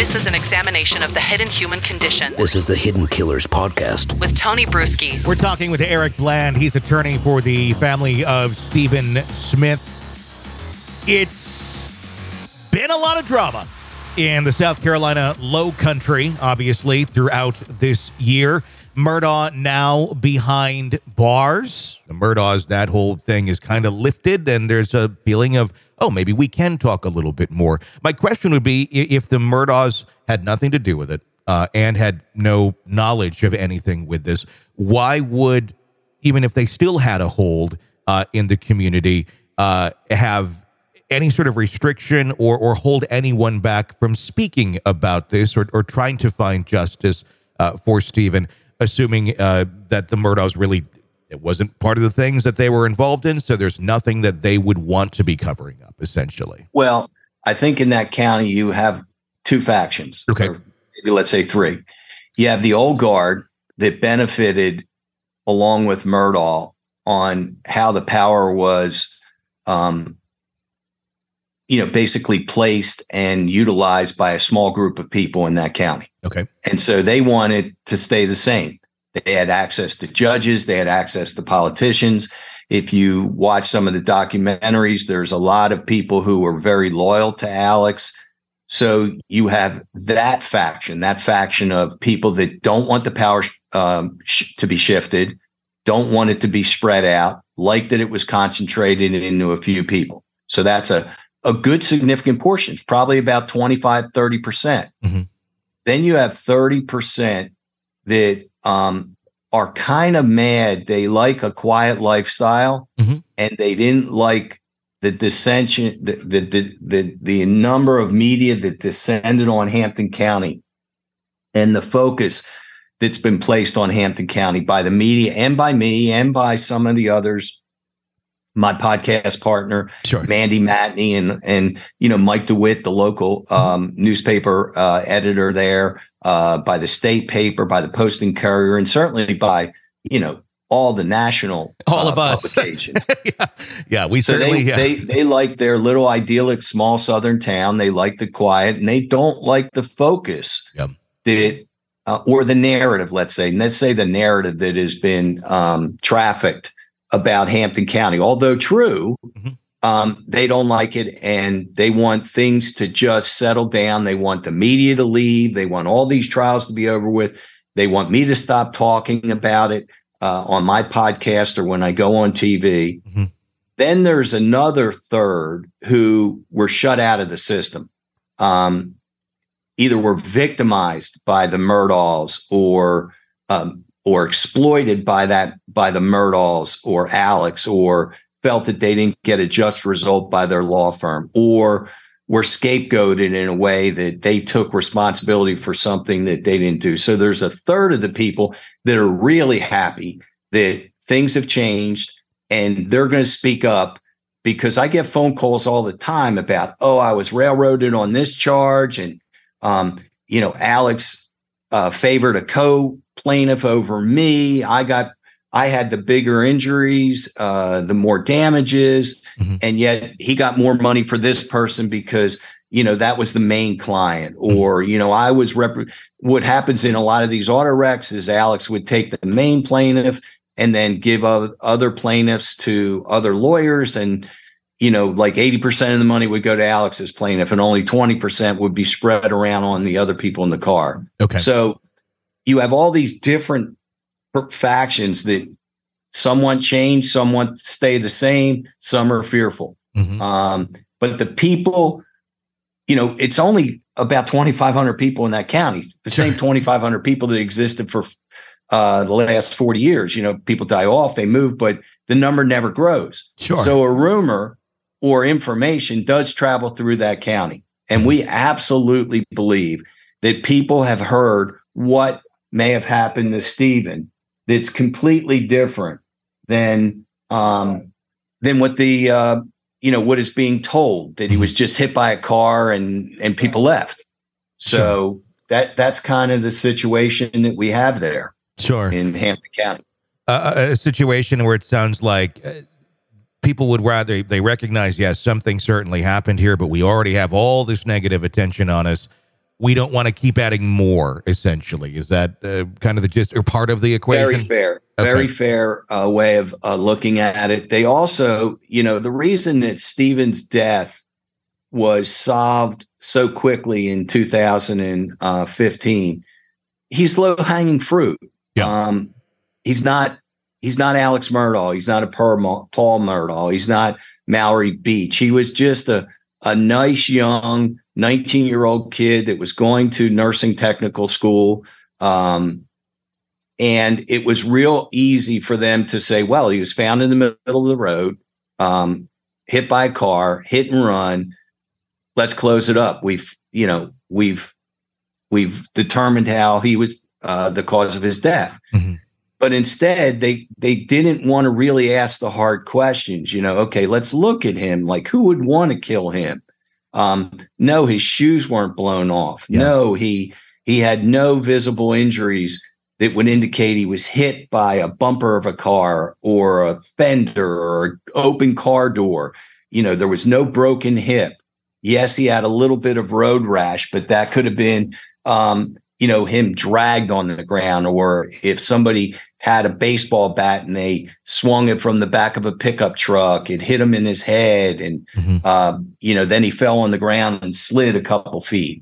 This is an examination of the hidden human condition. This is the Hidden Killers podcast. With Tony Bruschi. We're talking with Eric Bland. He's attorney for the family of Stephen Smith. It's been a lot of drama in the South Carolina Low Country, obviously, throughout this year. Murdaugh now behind bars. The Murdaughs, that whole thing is kind of lifted, and there's a feeling of, oh, maybe we can talk a little bit more. My question would be, if the Murdaughs had nothing to do with it and had no knowledge of anything with this, why would, even if they still had a hold in the community, have any sort of restriction or hold anyone back from speaking about this or trying to find justice for Stephen, assuming that the Murdaughs really, it wasn't part of the things that they were involved in, so there's nothing that they would want to be covering up, essentially. Well, I think in that county you have two factions. Okay. Or maybe let's say three. You have the old guard that benefited along with Murdaugh on how the power was basically placed and utilized by a small group of people in that county. Okay. And so they wanted to stay the same. They had access to judges. They had access to politicians. If you watch some of the documentaries, there's a lot of people who were very loyal to Alex. So you have that faction of people that don't want the power to be shifted, don't want it to be spread out, like that it was concentrated into a few people. So that's a good significant portion, probably about 25, 30%. Mm-hmm. Then you have 30% that are kind of mad. They like a quiet lifestyle, mm-hmm. and they didn't like the dissension, the number of media that descended on Hampton County and the focus that's been placed on Hampton County by the media and by me and by some of the others. My podcast partner, sure. Mandy Matney, and Mike DeWitt, the local newspaper editor there, by the state paper, by the Post and Courier, and certainly by all the national all of us publications. yeah, we so certainly they like their little idyllic small southern town. They like the quiet, and they don't like the focus that or the narrative. Let's say the narrative that has been trafficked about Hampton County, although true, mm-hmm. They don't like it, and they want things to just settle down. They want the media to leave. They want all these trials to be over with. They want me to stop talking about it on my podcast or when I go on TV. Mm-hmm. Then there's another third who were shut out of the system. Either were victimized by the Murdaughs or exploited by the Murdaughs or Alex, or felt that they didn't get a just result by their law firm, or were scapegoated in a way that they took responsibility for something that they didn't do. So there's a third of the people that are really happy that things have changed, and they're going to speak up, because I get phone calls all the time about, I was railroaded on this charge, and Alex favored a co-plaintiff over me. I had the bigger injuries, the more damages, mm-hmm. and yet he got more money for this person because, that was the main client. Or, I was what happens in a lot of these auto wrecks is Alex would take the main plaintiff and then give other plaintiffs to other lawyers. And, like 80% of the money would go to Alex's plaintiff, and only 20% would be spread around on the other people in the car. Okay. So you have all these different factions that some want change, some want to stay the same, some are fearful. Mm-hmm. But the people, it's only about 2,500 people in that county, the same 2,500 people that existed for the last 40 years. People die off, they move, but the number never grows. Sure. So a rumor or information does travel through that county. And we absolutely believe that people have heard what may have happened to Stephen that's completely different than what the what is being told, that he was just hit by a car and people left. So that's kind of the situation that we have there. Sure. In Hampton County. A situation where it sounds like people would rather, they recognize, yes, something certainly happened here, but we already have all this negative attention on us. we don't want to keep adding more, essentially. Is that kind of the gist or part of the equation? Very fair. Okay. Very fair way of looking at it. They also, the reason that Stephen's death was solved so quickly in 2015, he's low-hanging fruit. Yeah. He's not Alex Murdaugh. He's not a Paul Murdaugh. He's not Mallory Beach. He was just a nice young 19-year-old kid that was going to nursing technical school. And it was real easy for them to say, well, he was found in the middle of the road, hit by a car, hit and run. Let's close it up. We've determined how he was the cause of his death. Mm-hmm. But instead, they didn't want to really ask the hard questions. Okay, let's look at him. Like, who would want to kill him? No, his shoes weren't blown off. Yeah. No, he had no visible injuries that would indicate he was hit by a bumper of a car or a fender or an open car door. There was no broken hip. Yes, he had a little bit of road rash, but that could have been, him dragged on the ground, or if somebody had a baseball bat and they swung it from the back of a pickup truck, it hit him in his head. And, then he fell on the ground and slid a couple feet.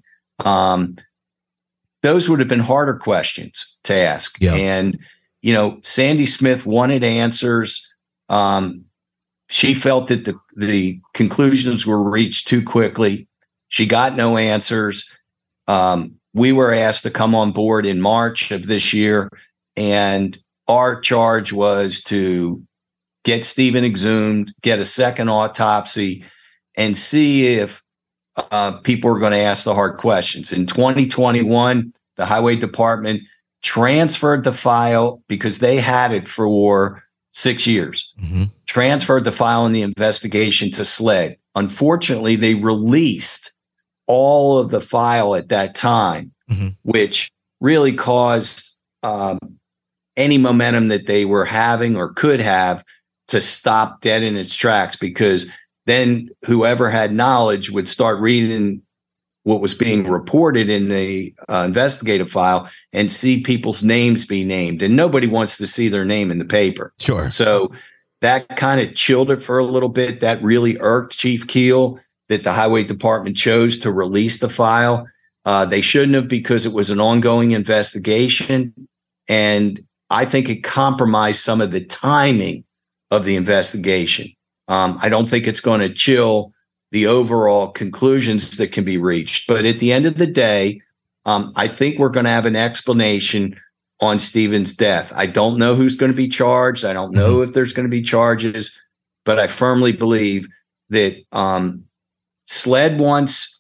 Those would have been harder questions to ask. Yeah. And, Sandy Smith wanted answers. She felt that the conclusions were reached too quickly. She got no answers. We were asked to come on board in March of this year, and our charge was to get Stephen exhumed, get a second autopsy, and see if people were going to ask the hard questions. In 2021, the Highway Department transferred the file because they had it for 6 years, transferred the file and the investigation to SLED. Unfortunately, they released all of the file at that time, which really caused any momentum that they were having or could have to stop dead in its tracks, because then whoever had knowledge would start reading what was being reported in the investigative file and see people's names be named. And nobody wants to see their name in the paper. Sure. So that kind of chilled it for a little bit. That really irked Chief Keel that the Highway Department chose to release the file. They shouldn't have, because it was an ongoing investigation. And I think it compromised some of the timing of the investigation. I don't think it's going to chill the overall conclusions that can be reached. But at the end of the day, I think we're going to have an explanation on Stephen's death. I don't know who's going to be charged. I don't know if there's going to be charges, but I firmly believe that SLED wants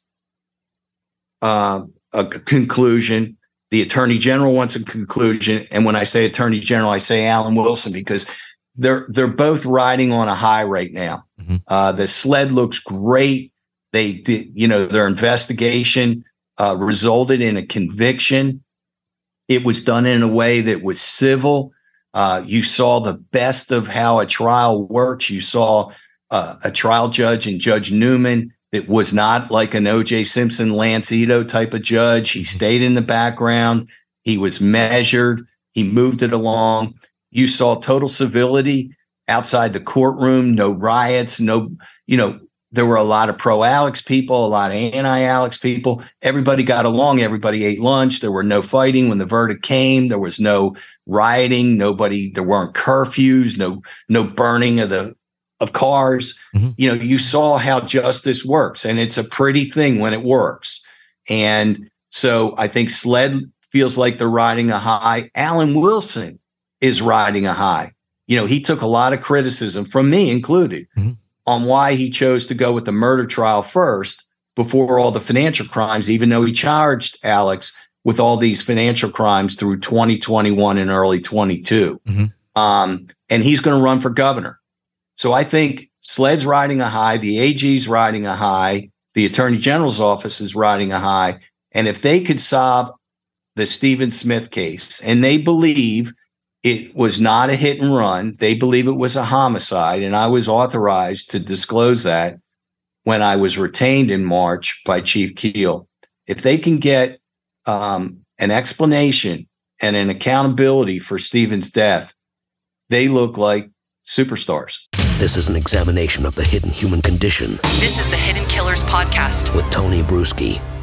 a conclusion. The Attorney General wants a conclusion. And when I say Attorney General, I say Alan Wilson, because they're both riding on a high right now. The SLED looks great. They did, their investigation resulted in a conviction. It was done in a way that was civil. You saw the best of how a trial works. You saw a trial judge and Judge Newman that was not like an O.J. Simpson, Lance Ito type of judge. He stayed in the background. He was measured. He moved it along. You saw total civility outside the courtroom, no riots, there were a lot of pro-Alex people, a lot of anti-Alex people. Everybody got along. Everybody ate lunch. There were no fighting when the verdict came. There was no rioting. There weren't curfews, no burning of cars. You saw how justice works, and it's a pretty thing when it works. And so I think SLED feels like they're riding a high. Alan Wilson is riding a high. He took a lot of criticism, from me included, on why he chose to go with the murder trial first before all the financial crimes, even though he charged Alex with all these financial crimes through 2021 and early 22. And he's going to run for governor. So I think SLED's riding a high, the AG's riding a high, the Attorney General's office is riding a high. And if they could solve the Stephen Smith case, and they believe it was not a hit and run, they believe it was a homicide, and I was authorized to disclose that when I was retained in March by Chief Keel. if they can get an explanation and an accountability for Stephen's death, they look like superstars. This is an examination of the hidden human condition This is the Hidden Killers Podcast with Tony Brueski.